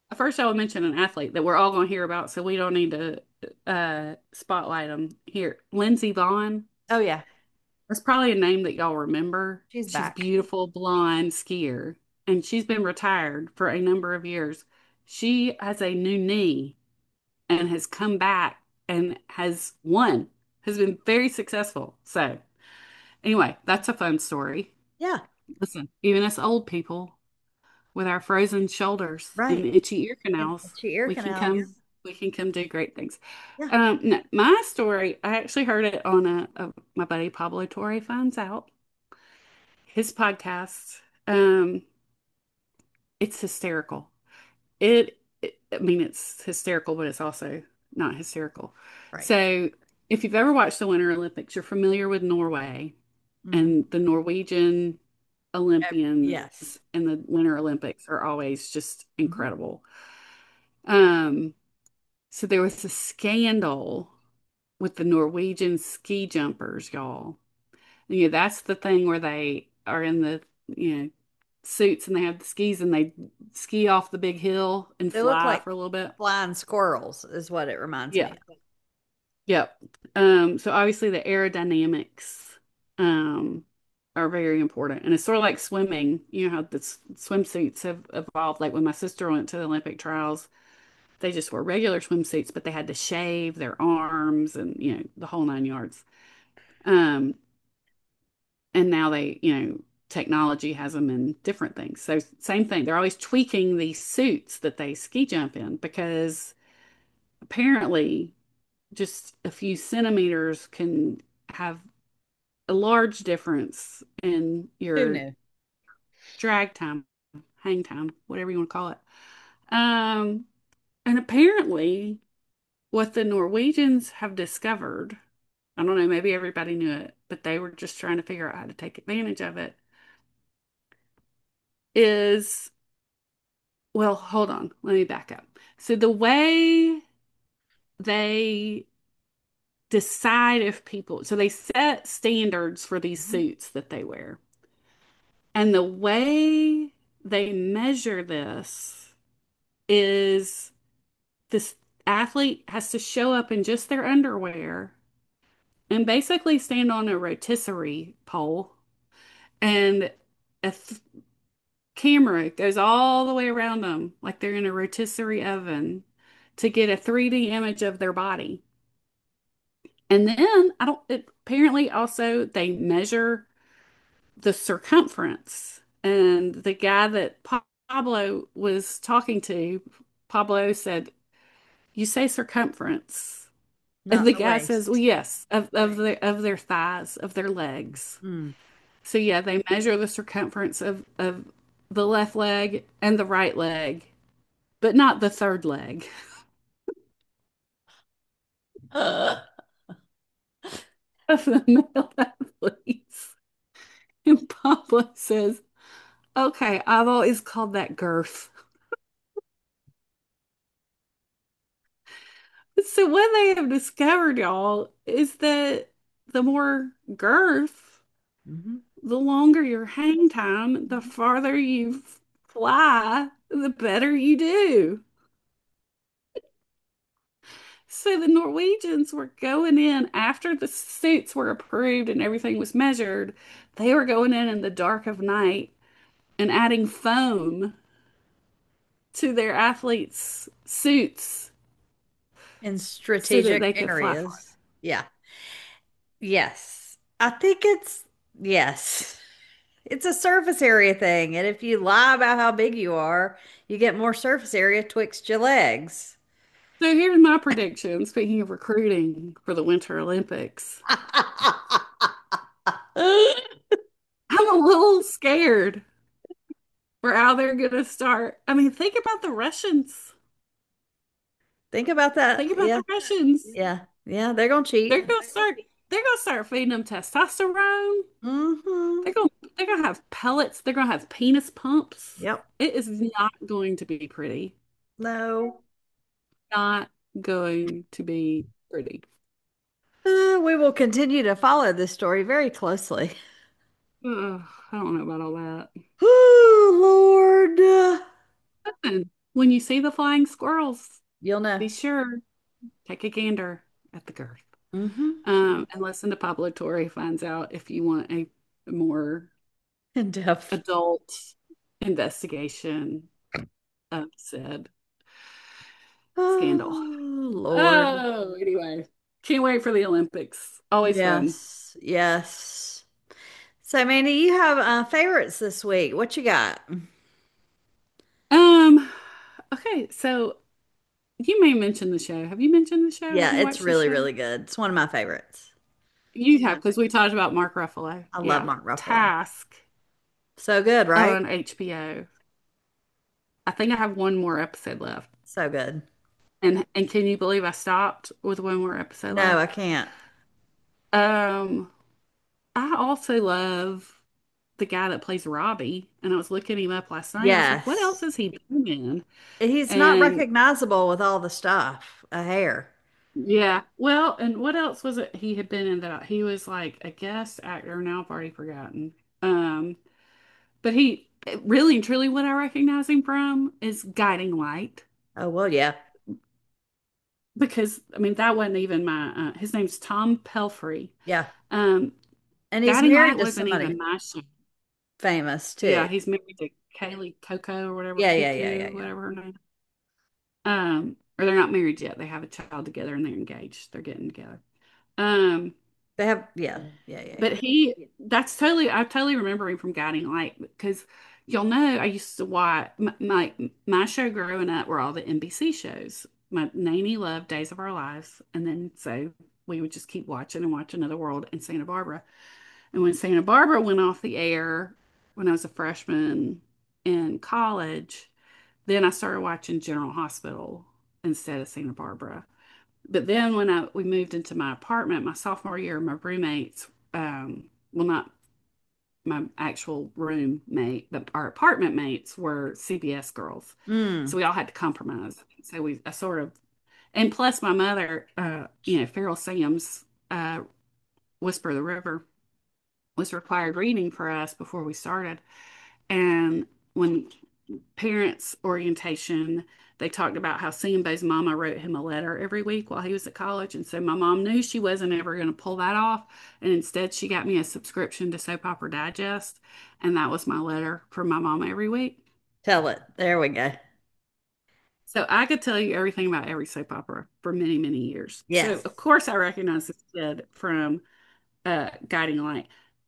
first I will mention an athlete that we're all going to hear about, so we don't need to uh, spotlight them here. Lindsey Vonn. Oh yeah, That's probably a name that y'all remember. she's She's back. beautiful blonde skier, and she's been retired for a number of years. She has a new knee and has come back and has won, has been very successful. So, anyway, that's a fun story. Yeah, Listen, even us old people with our frozen shoulders and right. itchy ear And canals, itchy ear we can come canals. we can come do great things. Yeah. Um, no, my story, I actually heard it on a, a my buddy Pablo Torre Finds Out, his podcast. Um, it's hysterical. It, it, I mean, it's hysterical, but it's also not hysterical. Right. So, if you've ever watched the Winter Olympics, you're familiar with Norway Hmm. and the Norwegian Olympians Yes. in the Winter Olympics are always just Hmm. incredible. Um, so there was a scandal with the Norwegian ski jumpers, y'all. Yeah, that's the thing where they are in the, you know, suits and they have the skis and they ski off the big hill and They look fly like for a little bit. flying squirrels, is what it reminds Yeah. me of. Yep. Um, so obviously the aerodynamics um are very important. And it's sort of like swimming. You know how the s- swimsuits have evolved. Like when my sister went to the Olympic trials, they just wore regular swimsuits, but they had to shave their arms and, you know, the whole nine yards. Um, and now they, you know, technology has them in different things. So same thing. They're always tweaking these suits that they ski jump in because apparently just a few centimeters can have a large difference in Who your knew? drag time, hang time, whatever you want to call it. Um, and apparently, what the Norwegians have discovered, I don't know, maybe everybody knew it, but they were just trying to figure out how to take advantage of it, is, well, hold on, let me back up. So the way they decide if people, so they set standards for these Mhm. suits that they wear. And the way they measure this is this athlete has to show up in just their underwear and basically stand on a rotisserie pole. And a th camera goes all the way around them, like they're in a rotisserie oven, to get a three D image of their body. And then I don't, it, apparently also they measure the circumference. And the guy that Pa- Pablo was talking to, Pablo said, "You say circumference." And Not the the guy says, "Well, waist. yes, of, of Right. their of their thighs, of their legs." Mm. So yeah, they measure the circumference of of the left leg and the right leg, but not the third leg of the male athletes. And Pablo says, "Okay, I've always called that girth." So what they have discovered, y'all, is that the more girth, Hmm. the longer your hang time, the Hmm. farther you fly, the better you do. So the Norwegians were going in after the suits were approved and everything was measured. They were going in in the dark of night and adding foam to their athletes' suits In so that strategic they could fly farther. areas. Yeah. Yes. I think it's, yes. It's a surface area thing. And if you lie about how big you are, you get more surface area twixt your legs. So here's my prediction, speaking of recruiting for the Winter Olympics. I'm a little scared for how they're going to start. I mean, think about the Russians. Think about that. Think about Yeah. the Russians. Yeah. Yeah. They're gonna They're cheat. going to start they're going to start feeding them testosterone. Hmm. They're going they're going to have pellets. They're going to have penis pumps. Yep. It is not going to be pretty. No. Not going to be pretty. Uh, we will continue to follow this story very closely. Ugh, I don't know about all that. Oh, Lord. Listen, when you see the flying squirrels, You'll know. be sure, take a gander at the girth. Mm-hmm. Um, and listen to Pablo Torre finds out if you want a more In depth. adult investigation of said scandal. Oh, Lord. Oh, anyway, can't wait for the Olympics. Always fun. Yes. Yes. So, Mandy, you have uh, favorites this week. What you got? Um, okay, so you may mention the show. Have you mentioned the show? Have Yeah, you it's watched the really, show? really good. It's one of my favorites. You have, because we talked about Mark Ruffalo. I love Yeah. Mark Ruffalo. Task So good, right? on H B O. I think I have one more episode left. So good. And and can you believe I stopped with one more episode No, I left? can't. Um, I also love the guy that plays Robbie, and I was looking him up last night. I was like, what else Yes. has he been in? He's not And recognizable with all the stuff, a hair. yeah, well, and what else was it he had been in that he was like a guest actor? Now I've already forgotten. Um, but he really and truly what I recognize him from is Guiding Light. Oh, well, yeah. Because I mean that wasn't even my uh, his name's Tom Pelfrey. Yeah. Um, And he's Guiding married Light to wasn't somebody even my show. famous Yeah, too. he's married to Kaylee Coco or whatever, Yeah, yeah, yeah, yeah, Cuckoo, yeah. whatever her name. Um, or they're not married yet. They have a child together and they're engaged. They're getting together. Um, They have, yeah, yeah, yeah, but yeah. he, that's totally, I totally remember him from Guiding Light because y'all know I used to watch my, my my show growing up were all the N B C shows. My nanny loved Days of Our Lives, and then so we would just keep watching and watch Another World and Santa Barbara. And when Santa Barbara went off the air when I was a freshman in college, then I started watching General Hospital instead of Santa Barbara. But then when I we moved into my apartment, my sophomore year, my roommates, um, well, not my actual roommate, but our apartment mates were C B S girls. So Mm. we all had to compromise. So we, I sort of, and plus my mother, uh, you know, Farrell Sam's uh, Whisper of the River was required reading for us before we started. And when parents orientation, they talked about how Sambo's mama wrote him a letter every week while he was at college. And so my mom knew she wasn't ever going to pull that off. And instead, she got me a subscription to Soap Opera Digest. And that was my letter from my mom every week. Tell it. There we go. So I could tell you everything about every soap opera for many, many years. So, Yes. of course, I recognize this kid from uh, Guiding Light.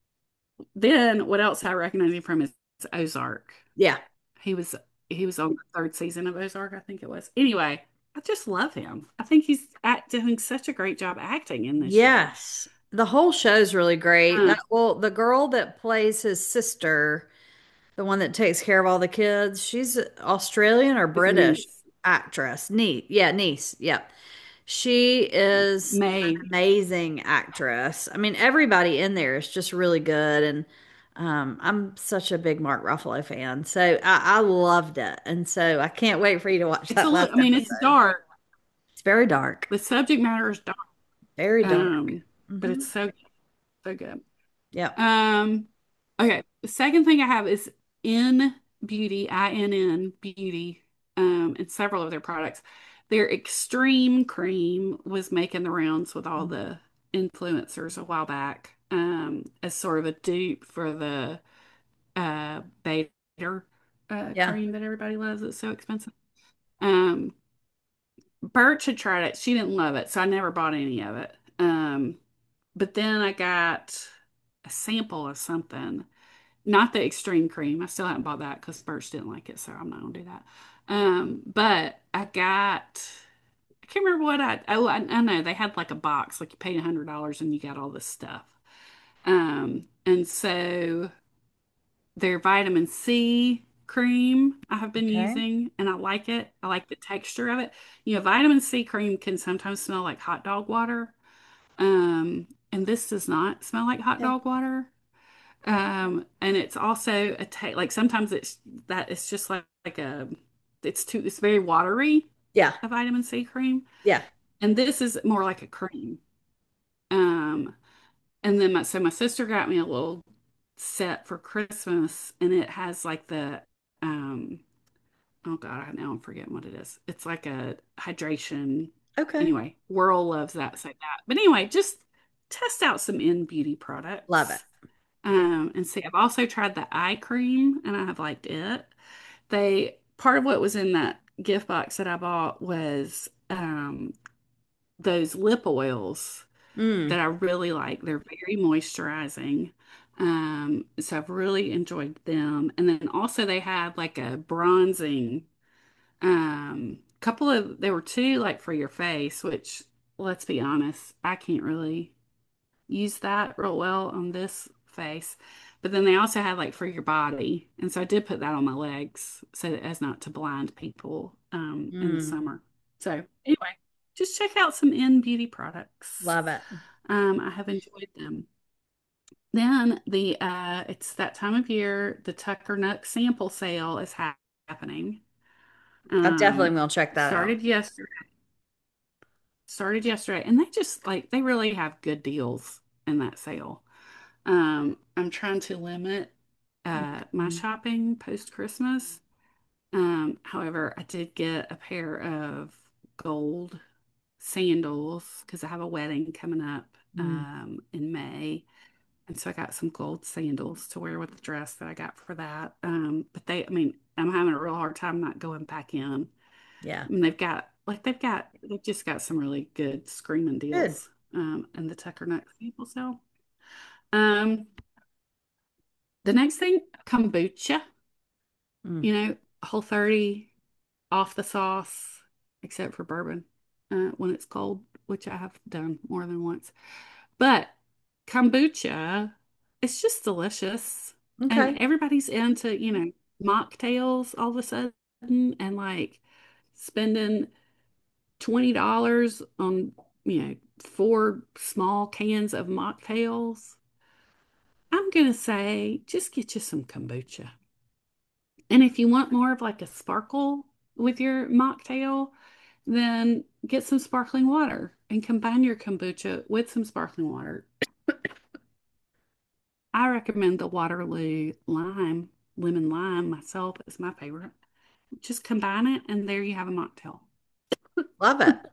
Then, what else I recognize him from is Ozark. Yeah. He was he was on the third season of Ozark, I think it was. Anyway, I just love him. I think he's act, doing such a great job acting in this show. Yes. The whole show's really great. Um, That, well, the girl that plays his sister, the one that takes care of all the kids, she's an Australian or his British niece, actress. Niece. Yeah, niece. Yeah. She is an May. amazing actress. I mean, everybody in there is just really good. And um, I'm such a big Mark Ruffalo fan. So I, I loved it. And so I can't wait for you to watch It's a that last little, I mean, it's episode. dark. It's very dark. The subject matter is dark. Very dark. Um, but Hmm. it's so so good. Yep. Um, okay. The second thing I have is in beauty, I N N beauty, um, and several of their products. Their extreme cream was making the rounds with all the influencers a while back, um, as sort of a dupe for the uh Bader uh Yeah. cream that everybody loves. It's so expensive. Um, Birch had tried it. She didn't love it, so I never bought any of it. Um, but then I got a sample of something. Not the extreme cream. I still haven't bought that because Birch didn't like it, so I'm not gonna do that. Um, but I got I can't remember what I oh I, I know they had like a box, like you paid a hundred dollars and you got all this stuff. Um, and so their vitamin C cream I have been Okay. using and I like it. I like the texture of it. You know, vitamin C cream can sometimes smell like hot dog water. Um, and this does not smell like hot Okay. dog water. Um, and it's also a ta like sometimes it's that it's just like, like a it's too it's very watery, Yeah. a vitamin C cream. Yeah. And this is more like a cream. Um, and then my so my sister got me a little set for Christmas and it has like the um Oh God, I now I'm forgetting what it is. It's like a hydration. Okay. Anyway, Whirl loves that, say that. But anyway, just test out some in beauty Love it. products. Um, and see, I've also tried the eye cream and I have liked it. They part of what was in that gift box that I bought was um those lip oils that Mm. I really like. They're very moisturizing. Um, so I've really enjoyed them. And then also they had like a bronzing um couple of there were two like for your face, which let's be honest, I can't really use that real well on this face. But then they also had like for your body. And so I did put that on my legs so that as not to blind people um in the Mm. summer. So anyway, just check out some in beauty products. Love it. Um, I have enjoyed them. Then the uh it's that time of year, the Tucker Nut sample sale is ha happening. I definitely Um, will check that out. started yesterday. Started yesterday, and they just like they really have good deals in that sale. Um, I'm trying to limit uh my Mm. shopping post Christmas. Um, however, I did get a pair of gold sandals because I have a wedding coming up Mm. um in May. And so I got some gold sandals to wear with the dress that I got for that. Um, but they, I mean, I'm having a real hard time not going back in. Yeah. I mean, they've got like they've got they've just got some really good screaming Good. deals. Um, and the Tucker Nut people sell. Um, the next thing, kombucha. Mm. You know, Whole thirty off the sauce, except for bourbon, uh, when it's cold, which I have done more than once. But kombucha, it's just delicious. And Okay. everybody's into, you know, mocktails all of a sudden and like spending twenty dollars on, you know, four small cans of mocktails. I'm gonna say just get you some kombucha. And if you want more of like a sparkle with your mocktail, then get some sparkling water and combine your kombucha with some sparkling water. I recommend the Waterloo lime, lemon lime myself is my favorite. Just combine it and there you have a mocktail. Love it.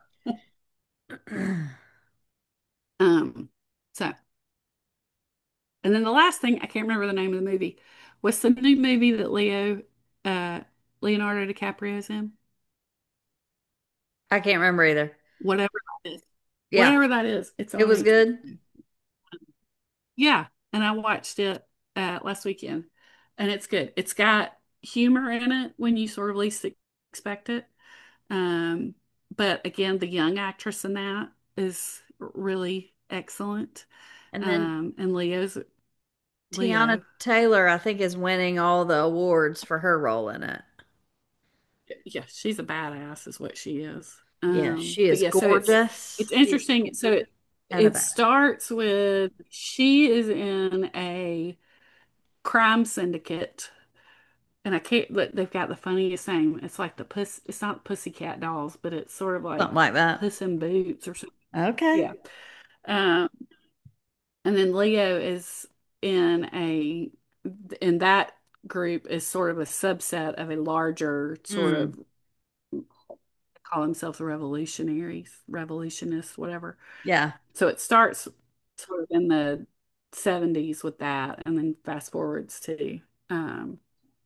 Um, so, and then the last thing, I can't remember the name of the movie. What's the new movie that Leo, uh, Leonardo DiCaprio's in? I can't remember either. Whatever that is. Yeah. Whatever that is, it's It on was good. H B O. Yeah, and I watched it uh, last weekend, and it's good. It's got humor in it when you sort of least expect it. Um, but again, the young actress in that is really excellent. And then Um, and Leo's Tiana Leo. Taylor, I think, is winning all the awards for her role in it. Yeah, she's a badass, is what she is. Yeah, Um, she but is yeah, so it's gorgeous it's interesting. So it and a it badass. starts with she is in a crime syndicate. And I can't, look, they've got the funniest name. It's like the puss, it's not Pussycat Dolls, but it's sort of Something like like that. Puss in Boots or something. Okay. Yeah. Um, and then Leo is in a, in that group is sort of a subset of a larger sort Mm, of, call themselves revolutionaries, revolutionists, whatever. yeah. So it starts sort of in the seventies with that, and then fast forwards to um,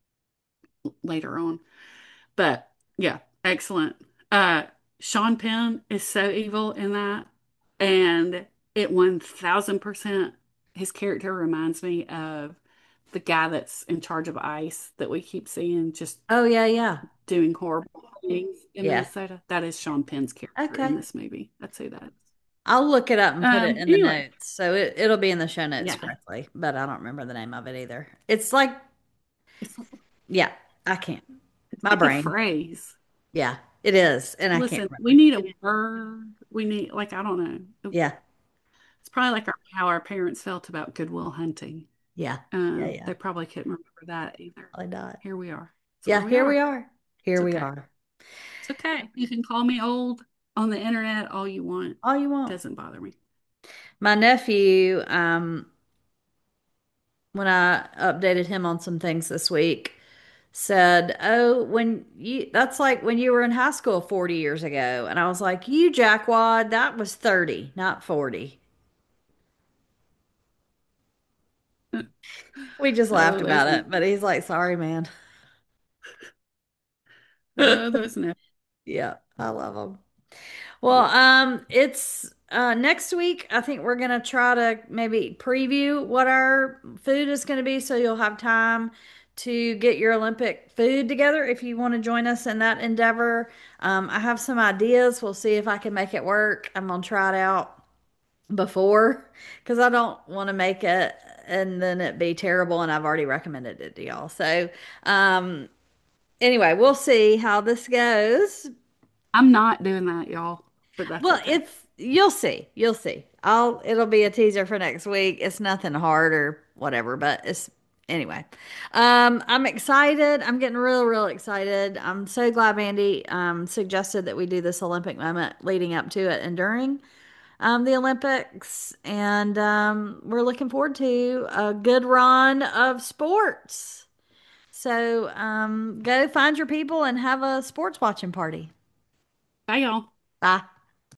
later on. But yeah, excellent. Uh, Sean Penn is so evil in that, and it one thousand percent his character reminds me of the guy that's in charge of ICE that we keep seeing just Oh, yeah, yeah. doing horrible things in Yeah. Minnesota. That is Sean Penn's character in Okay. this movie. That's who that is. I'll look it up and put it Um, in the anyway, notes. So it, it'll be in the show notes yeah, correctly, but I don't remember the name of it either. It's like, it's, yeah, I can't. it's My like a brain. phrase. Yeah, it is. And I can't Listen, we remember. need a word. We need, like, I don't know. Yeah. It's probably like our, how our parents felt about Good Will Hunting. Yeah. Yeah. Um, Yeah. they probably couldn't remember that either. Probably not. Here we are. That's where Yeah. we Here we are. are. It's Here we okay. are. It's okay. You can call me old on the internet all you want. All you want. Doesn't bother me. My nephew, um, when I updated him on some things this week, said, "Oh, when you that's like when you were in high school forty years ago." And I was like, "You jackwad, that was thirty, not forty." We just laughed Oh, about that's it, but he's like, "Sorry, man." oh, that's nice. Yeah, I love him. Well, um, it's uh next week. I think we're gonna try to maybe preview what our food is gonna be, so you'll have time to get your Olympic food together if you want to join us in that endeavor. Um, I have some ideas. We'll see if I can make it work. I'm gonna try it out before because I don't want to make it and then it be terrible and I've already recommended it to y'all. So, um, anyway, we'll see how this goes. I'm not doing that, y'all, but that's Well, okay. it's you'll see. You'll see. I'll it'll be a teaser for next week. It's nothing hard or whatever, but it's anyway. Um, I'm excited. I'm getting real, real excited. I'm so glad Mandy um suggested that we do this Olympic moment leading up to it and during um the Olympics. And um we're looking forward to a good run of sports. So um go find your people and have a sports watching party. Bye, y'all. Bye.